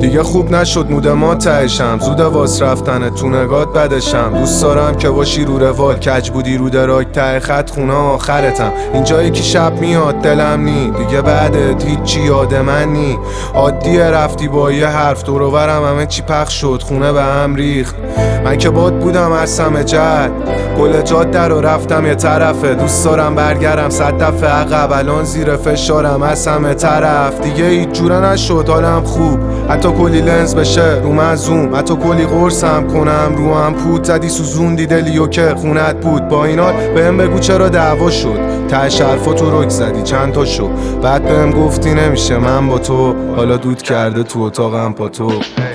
دیگه خوب نشد مود ما تهشم، زود واس رفتن تو نگات بدشم. دوست دارم که باشی رو روال، کج بودی رو دراک ته خط خونه آخرتم. اینجایی که شب میاد دلم نی، دیگه بعدت هیچی یاد من نی. عادیه رفتی با یه حرف دوروبرم همه چی پخش شد، خونه به هم ریخت. من که باد بودم از همه جد، گل جاده رو رفتم یه طرفه. دوست دارم برگردم 100 دفعه عقب، الان زیر فشارم از همه طرف. دیگه هیچ جوره نشد حالم خوب، حتی کلی لنز بشه رو من زوم، حتی کلی قرصم کنم رو هم پود. زدی سوزوندی دلیو که خونت بود، با این حال بهم بگو چرا دعوا شد. ته حرفا تو رک زدی چند تا شو، بعد بهم گفتی نمیشه من با تو. حالا دود کرده تو اتاقم پا تو.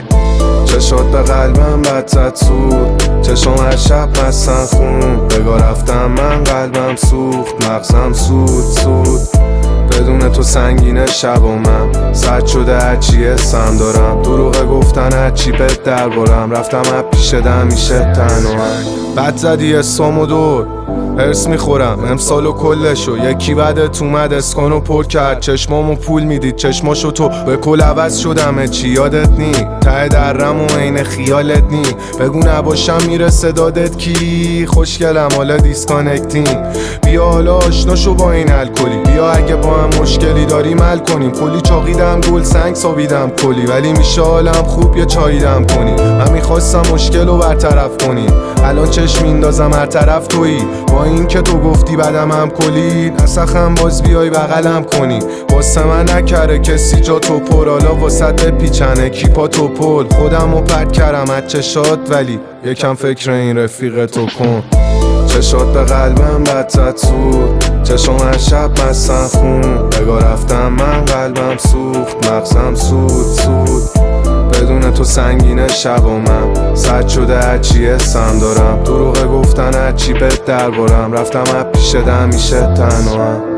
چشات به قلبم بد زد سود، چشم هر شب مستن خون. بگاه رفتم من قلبم سوخت، مغزم سود. بدون تو سنگینه شب و من سرد شده هرچی حسم دارم. دروغه گفتن هرچی بهت دربارم، رفتم از پیش دم میشه تنها. بد زدی اسمو دور هرس میخورم امسالو کلشو. یکی بعدت اومد اسکانو پر کرد، چشمامو پول میدید چشماشو تو. به کل عوض شدم چی یادت نی، ته درم و عین خیالت نی. بگو نباشم میرسه دادت کی، خوشگلم حالا دیسکانکتیم. بیا حالا آشنا شو با این الکلی، بیا اگه با هم مشکلی داریم حل کنیم. کلی چاقیدم گل سنگ سابیدم کلی، ولی میشه حالم خوب یه چاییدم کنی. من میخواستم مشکلو برطرف کنیم، الان چشم میندازم هر طرف تویی. با این که تو گفتی بعدم هم کلی، نسخم باز بیای بغلم کنی. واسه من نکره کسی جا تو پر، حالا واسه پیچنه کیپا تو پل. خودمو پرد کردم از چشات، ولی یکم فکر این رفیق تو کن. چشات به قلبم بد زد سود، چشم هر شب مستن خون. بگاه رفتم من قلبم سوخت، مغزم سود. بدون تو سنگینه شب و من سرد شده هرچی حسم دارم. دروغه گفتن هرچی بهت دربارم، رفتم از پیش دم میشه تنها.